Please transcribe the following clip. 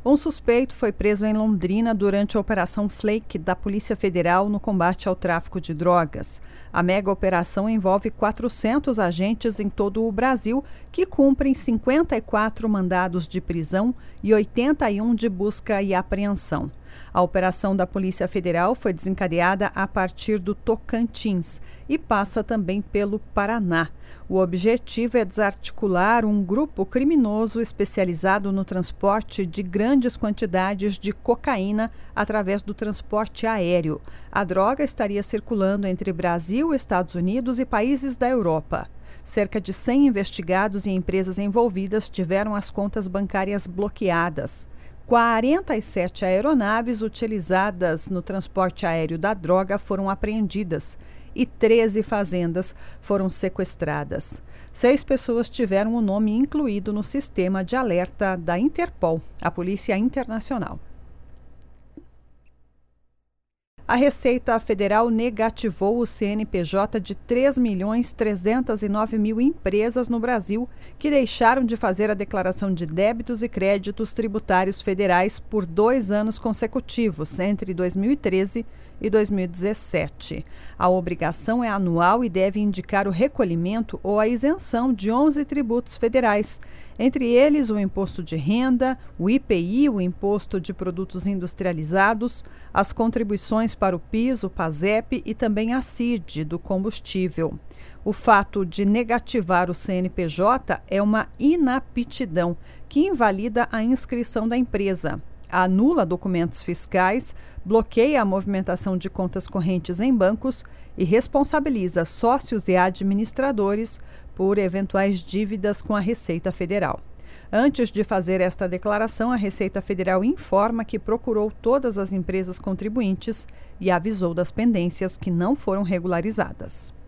Um suspeito foi preso em Londrina durante a Operação Flake da Polícia Federal no combate ao tráfico de drogas. A mega operação envolve 400 agentes em todo o Brasil que cumprem 54 mandados de prisão e 81 de busca e apreensão. A operação da Polícia Federal foi desencadeada a partir do Tocantins e passa também pelo Paraná. O objetivo é desarticular um grupo criminoso especializado no transporte de grandes quantidades de cocaína através do transporte aéreo. A droga estaria circulando entre Brasil, Estados Unidos e países da Europa. Cerca de 100 investigados e empresas envolvidas tiveram as contas bancárias bloqueadas. 47 aeronaves utilizadas no transporte aéreo da droga foram apreendidas e 13 fazendas foram sequestradas. 6 pessoas tiveram o nome incluído no sistema de alerta da Interpol, a Polícia Internacional. A Receita Federal negativou o CNPJ de 3.309.000 empresas no Brasil que deixaram de fazer a declaração de débitos e créditos tributários federais por 2 anos consecutivos, entre 2013 e 2017. A obrigação é anual e deve indicar o recolhimento ou a isenção de 11 tributos federais, entre eles o Imposto de Renda, o IPI, o Imposto de Produtos Industrializados, as contribuições para o PIS, o PASEP e também a CID do combustível. O fato de negativar o CNPJ é uma inaptidão que invalida a inscrição da empresa, anula documentos fiscais, bloqueia a movimentação de contas correntes em bancos e responsabiliza sócios e administradores por eventuais dívidas com a Receita Federal. Antes de fazer esta declaração, a Receita Federal informa que procurou todas as empresas contribuintes e avisou das pendências que não foram regularizadas.